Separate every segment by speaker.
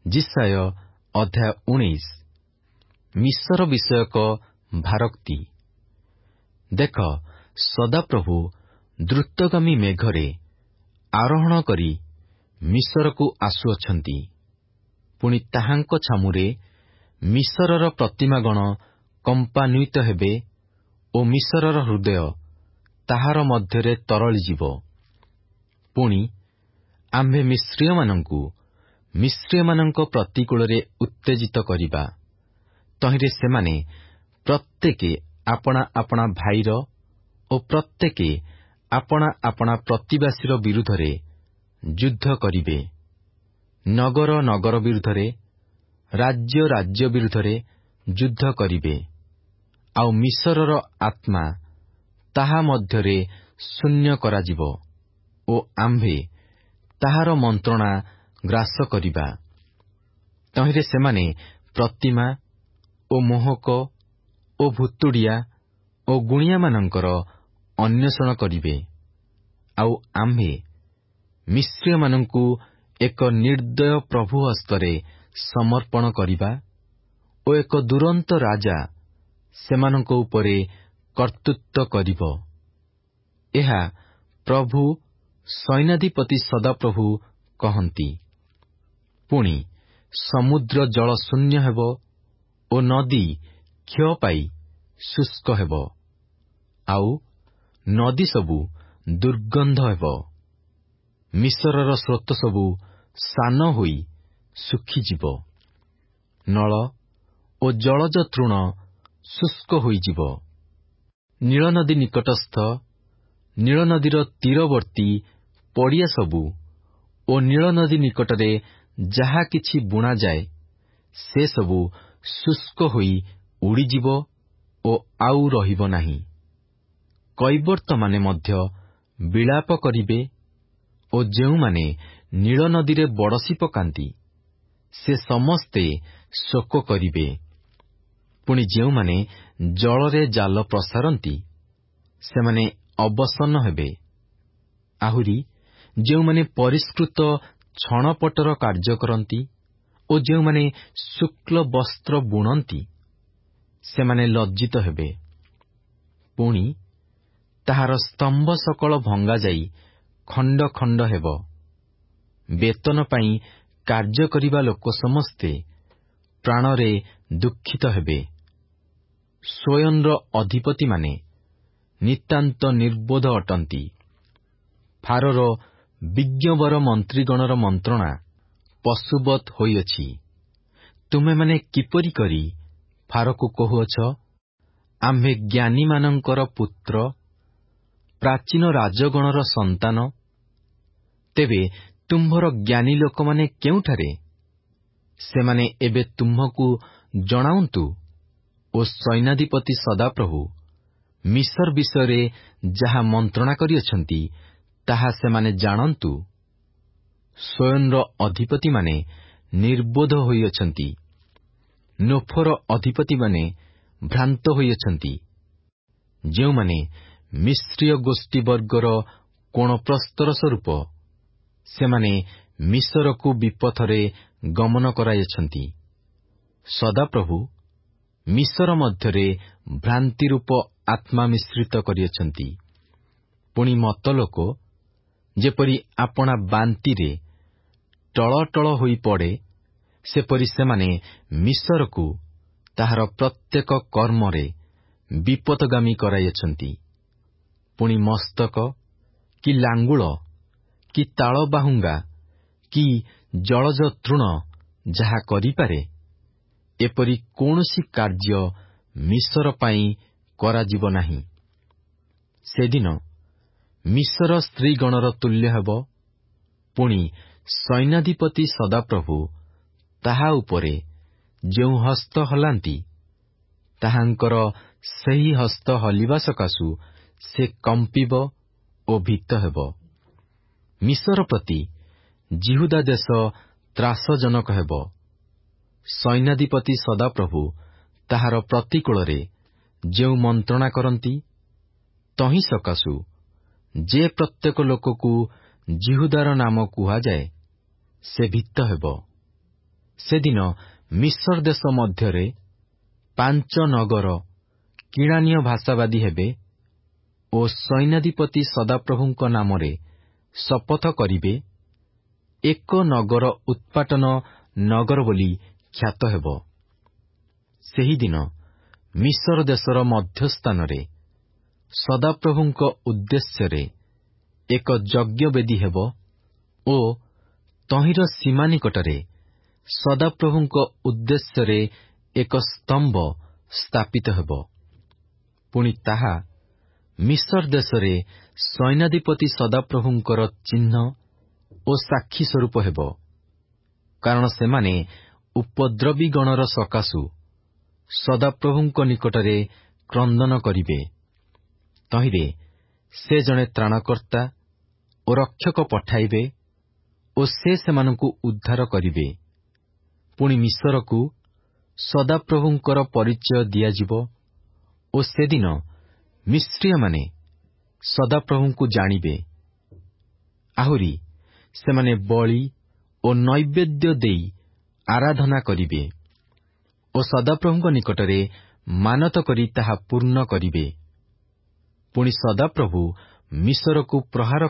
Speaker 1: ଯିଶାୟ ଅଧ୍ୟାୟ 19। ମିଶର ବିଷୟକ ଭାରୋକ୍ତି। ଦେଖ, ସଦାପ୍ରଭୁ ଦ୍ରୁତଗାମୀ ମେଘରେ ଆରୋହଣ କରି ମିଶରକୁ ଆସୁଅଛନ୍ତି। ପୁଣି ତାହାଙ୍କ ଛାମୁରେ ମିଶରର ପ୍ରତିମାଗଣ କମ୍ପାନ୍ୱିତ ହେବେ ଓ ମିଶରର ହୃଦୟ ତାହାର ମଧ୍ୟରେ ତରଳିଯିବ। ପୁଣି ଆମ୍ଭେ ମିଶ୍ରୀୟମାନଙ୍କୁ ମିଶ୍ରୀୟମାନଙ୍କ ପ୍ରତିକୂଳରେ ଉତ୍ତେଜିତ କରିବା। ତହିଁରେ ସେମାନେ ପ୍ରତ୍ୟେକେ ଆପଣା ଆପଣା ଭାଇର ଓ ପ୍ରତ୍ୟେକେ ଆପଣା ଆପଣା ପ୍ରତିବାସୀର ବିରୁଦ୍ଧରେ ଯୁଦ୍ଧ କରିବେ। ନଗର ନଗର ବିରୁଦ୍ଧରେ, ରାଜ୍ୟ ରାଜ୍ୟ ବିରୁଦ୍ଧରେ ଯୁଦ୍ଧ କରିବେ। ଆଉ ମିଶରର ଆତ୍ମା ତାହା ମଧ୍ୟରେ ଶୂନ୍ୟ କରାଯିବ ଓ ଆମ୍ଭେ ତାହାର ମନ୍ତ୍ରଣା ଗ୍ରାସ କରିବା। ତହିଁରେ ସେମାନେ ପ୍ରତିମା ଓ ମୋହକ ଓ ଭୁତୁଡ଼ିଆ ଓ ଗୁଣିଆମାନଙ୍କର ଅନ୍ୱେଷଣ କରିବେ। ଆଉ ଆମ୍ଭେ ମିଶ୍ରୀୟମାନଙ୍କୁ ଏକ ନିର୍ଦ୍ଦୟ ପ୍ରଭୁ ହସ୍ତରେ ସମର୍ପଣ କରିବା ଓ ଏକ ଦୁରନ୍ତ ରାଜା ସେମାନଙ୍କ ଉପରେ କର୍ତ୍ତୃତ୍ୱ କରିବ। ଏହା ପ୍ରଭୁ ସୈନ୍ୟାଧିପତି ସଦାପ୍ରଭୁ କହନ୍ତି। ପୁଣି ସମୁଦ୍ର ଜଳ ଶୂନ୍ୟ ହେବ ଓ ନଦୀ କ୍ଷୟ ପାଇ ଶୁଷ୍କ ହେବ, ଆଉ ନଦୀ ସବୁ ଦୁର୍ଗନ୍ଧ ହେବ। ମିଶରର ସ୍ରୋତ ସବୁ ସାନ ହୋଇ ଶୁଖିଯିବ। ନଳ ଓ ଜଳଜ ତୃଣ ଶୁଷ୍କ ହୋଇଯିବ। ନୀଳନଦୀ ନିକଟସ୍ଥ, ନୀଳନଦୀର ତୀରବର୍ତ୍ତୀ ପଡ଼ିଆ ସବୁ ଓ ନୀଳନଦୀ ନିକଟରେ ଯାହା କିଛି ବୁଣାଯାଏ, ସେ ସବୁ ଶୁଷ୍କ ହୋଇ ଉଡ଼ିଯିବ ଓ ଆଉ ରହିବ ନାହିଁ। କୈବର୍ତ୍ତମାନେ ମଧ୍ୟ ବିଳାପ କରିବେ ଓ ଯେଉଁମାନେ ନୀଳନଦୀରେ ବଡ଼ଶି ପକାନ୍ତି, ସେ ସମସ୍ତେ ଶୋକ କରିବେ। ପୁଣି ଯେଉଁମାନେ ଜଳରେ ଜାଲ ପ୍ରସାରନ୍ତି, ସେମାନେ ଅବସନ୍ନ ହେବେ। ଆହୁରି ଯେଉଁମାନେ ପରିଷ୍କୃତ ଛଣପଟର କାର୍ଯ୍ୟ କରନ୍ତି ଓ ଯେଉଁମାନେ ଶୁକ୍ଳ ବସ୍ତ୍ର ବୁଣନ୍ତି, ସେମାନେ ଲଜ୍ଜିତ ହେବେ। ପୁଣି ତାହାର ସ୍ତମ୍ଭ ସକଳ ଭଙ୍ଗାଯାଇ ଖଣ୍ଡ ଖଣ୍ଡ ହେବ। ବେତନ ପାଇଁ କାର୍ଯ୍ୟ କରିବା ଲୋକ ସମସ୍ତେ ପ୍ରାଣରେ ଦୁଃଖିତ ହେବେ। ସ୍ୱୟଂର ଅଧିପତିମାନେ ନିତାନ୍ତ ନିର୍ବୋଧ ଅଟନ୍ତି। ଫାରୋର ବିଜ୍ଞବର ମନ୍ତ୍ରୀଗଣର ମନ୍ତ୍ରଣା ପଶୁବତ୍ ହୋଇଅଛି। ତୁମେମାନେ କିପରି କରି ଫାରୋକୁ କହୁଅଛ, ଆମ୍ଭେ ଜ୍ଞାନୀମାନଙ୍କର ପୁତ୍ର, ପ୍ରାଚୀନ ରାଜଗଣର ସନ୍ତାନ? ତେବେ ତୁମ୍ଭର ଜ୍ଞାନୀ ଲୋକମାନେ କେଉଁଠାରେ? ସେମାନେ ଏବେ ତୁମ୍ଭକୁ ଜଣାନ୍ତୁ ଓ ସୈନ୍ୟାଧିପତି ସଦାପ୍ରଭୁ ମିଶର ବିଷୟରେ ଯାହା ମନ୍ତ୍ରଣା କରିଅଛନ୍ତି, ତାହା ସେମାନେ ଜାଣନ୍ତୁ। ସ୍ୱୟଂର ଅଧିପତିମାନେ ନିର୍ବୋଧ ହୋଇଅଛନ୍ତି। ନୋଫର ଅଧିପତିମାନେ ଭ୍ରାନ୍ତ ହୋଇଅଛନ୍ତି। ଯେଉଁମାନେ ମିଶ୍ରୀୟ ଗୋଷ୍ଠୀ ବର୍ଗର କୋଣପ୍ରସ୍ତର ସ୍ୱରୂପ, ସେମାନେ ମିଶରକୁ ବିପଥରେ ଗମନ କରାଇଅଛନ୍ତି। ସଦାପ୍ରଭୁ ମିଶର ମଧ୍ୟରେ ଭ୍ରାନ୍ତିରୂପ ଆତ୍ମା ମିଶ୍ରିତ କରିଅଛନ୍ତି। ପୁଣି ମତ୍ତଲୋକ ଯେପରି ଆପଣା ବାନ୍ତିରେ ଟଳଟଳ ହୋଇ ପଡ଼େ, ସେପରି ସେମାନେ ମିଶରକୁ ତାହାର ପ୍ରତ୍ୟେକ କର୍ମରେ ବିପଥଗାମୀ କରାଇଅଛନ୍ତି। ପୁଣି ମସ୍ତକ କି ଲାଙ୍ଗୁଳ କି ତାଳବାହୁଙ୍ଗା କି ଜଳଜ ତୃଣ ଯାହା କରିପାରେ, ଏପରି କୌଣସି କାର୍ଯ୍ୟ ମିଶର ପାଇଁ କରାଯିବ ନାହିଁ। ସେଦିନ ମିଶର ସ୍ତ୍ରୀଗଣର ତୁଲ୍ୟ ହେବ। ପୁଣି ସୈନ୍ୟାଧିପତି ସଦାପ୍ରଭୁ ତାହା ଉପରେ ଯେଉଁ ହସ୍ତ ହଲାନ୍ତି, ତାହାଙ୍କର ସେହି ହସ୍ତ ହଲିବା ସକାଶୁ ସେ କମ୍ପିବ ଓ ଭୀତ ହେବ। ମିଶର ପ୍ରତି ଜିହୁଦା ଦେଶ ତ୍ରାସଜନକ ହେବ। ସୈନ୍ୟାଧିପତି ସଦାପ୍ରଭୁ ତାହାର ପ୍ରତିକୂଳରେ ଯେଉଁ ମନ୍ତ୍ରଣା କରନ୍ତି, ତହିଁ ସକାଶୁ ଯେ ପ୍ରତ୍ୟେକ ଲୋକକୁ ଜିହୁଦାର ନାମ କୁହାଯାଏ, ସେ ଭୀତ ହେବ। ସେଦିନ ମିଶ୍ର ଦେଶ ମଧ୍ୟରେ 5 ନଗର କିଣାନୀୟ ଭାଷାବାଦୀ ହେବେ ଓ ସୈନ୍ୟାଧିପତି ସଦାପ୍ରଭୁଙ୍କ ନାମରେ ଶପଥ କରିବେ, ଏକ ନଗର ଉତ୍ପାଟନ ନଗର ବୋଲି ଖ୍ୟାତ ହେବ। ସେହିଦିନ ମିଶ୍ର ଦେଶର ମଧ୍ୟସ୍ଥାନରେ ସଦାପ୍ରଭୁଙ୍କ ଉଦ୍ଦେଶ୍ୟରେ ଏକ ଯଜ୍ଞବେଦୀ ହେବ ଓ ତହିଁର ସୀମା ନିକଟରେ ସଦାପ୍ରଭୁଙ୍କ ଉଦ୍ଦେଶ୍ୟରେ ଏକ ସ୍ତମ୍ଭ ସ୍ଥାପିତ ହେବ। ପୁଣି ତାହା ମିଶ୍ର ଦେଶରେ ସୈନ୍ୟାଧିପତି ସଦାପ୍ରଭୁଙ୍କର ଚିହ୍ନ ଓ ସାକ୍ଷୀ ସ୍ୱରୂପ ହେବ, କାରଣ ସେମାନେ ଉପଦ୍ରବୀଗଣର ସକାଶୁ ସଦାପ୍ରଭୁଙ୍କ ନିକଟରେ କ୍ରନ୍ଦନ କରିବେ। ତହିଁରେ ସେ ଜଣେ ତ୍ରାଣକର୍ତ୍ତା ଓ ରକ୍ଷକ ପଠାଇବେ ଓ ସେ ସେମାନଙ୍କୁ ଉଦ୍ଧାର କରିବେ। ପୁଣି ମିଶ୍ରକୁ ସଦାପ୍ରଭୁଙ୍କର ପରିଚୟ ଦିଆଯିବ ଓ ସେଦିନ ମିଶ୍ରୀୟମାନେ ସଦାପ୍ରଭୁଙ୍କୁ ଜାଣିବେ। ଆହୁରି ସେମାନେ ବଳି ଓ ନୈବେଦ୍ୟ ଦେଇ ଆରାଧନା କରିବେ ଓ ସଦାପ୍ରଭୁଙ୍କ ନିକଟରେ ମାନତ କରି ତାହା ପୂର୍ଣ୍ଣ କରିବେ। ପୁଣି ସଦାପ୍ରଭୁ ମିଶ୍ରକୁ ପ୍ରହାର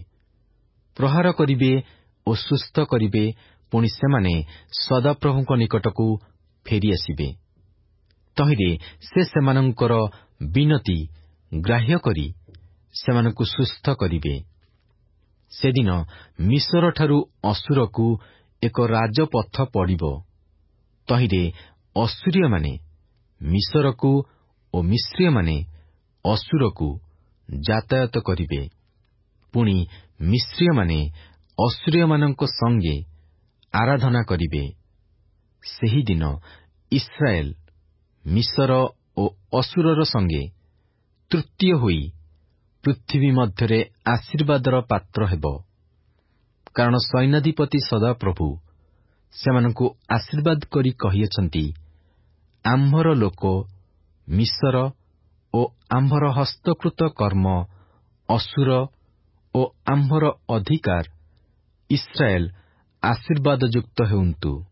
Speaker 1: କରିବେ ଓ ସୁସ୍ଥ କରିବେ। ପୁଣି ସେମାନେ ସଦାପ୍ରଭୁଙ୍କ ନିକଟକୁ ଫେରିଆସିବେ। ତହିଁରେ ସେ ସେମାନଙ୍କର ବିନତି ଗ୍ରାହ୍ୟ କରି ସେମାନଙ୍କୁ ସୁସ୍ଥ କରିବେ। ସେଦିନ ମିଶ୍ରଠାରୁ ଅସୁରକୁ ଏକ ରାଜପଥ ପଡ଼ିବ। ତହିଁରେ ଅସୁରୀୟମାନେ ମିଶ୍ରକୁ ଓ ମିଶ୍ରୀୟମାନେ ଅସୁରକୁ ଯାତାୟାତ କରିବେ। ପୁଣି ମିଶ୍ରୀୟମାନେ ଅସୁରୀୟମାନଙ୍କ ସଙ୍ଗେ ଆରାଧନା କରିବେ। ସେହିଦିନ ଇସ୍ରାଏଲ ମିଶ୍ର ଓ ଅସୁରର ସଙ୍ଗେ ତୃତୀୟ ହୋଇ ପୃଥିବୀ ମଧ୍ୟରେ ଆଶୀର୍ବାଦର ପାତ୍ର ହେବ, କାରଣ ସୈନ୍ୟାଧିପତି ସଦାପ୍ରଭୁ ସେମାନଙ୍କୁ ଆଶୀର୍ବାଦ କରି କହିଅଛନ୍ତି, ଆମ୍ଭର ଲୋକ ମିଶ୍ର ଓ ଆମ୍ଭର ହସ୍ତକୃତ କର୍ମ ଅସୁର ଓ ଆମ୍ଭର ଅଧିକାର ଇସ୍ରାଏଲ ଆଶୀର୍ବାଦଯୁକ୍ତ ହେଉନ୍ତୁ।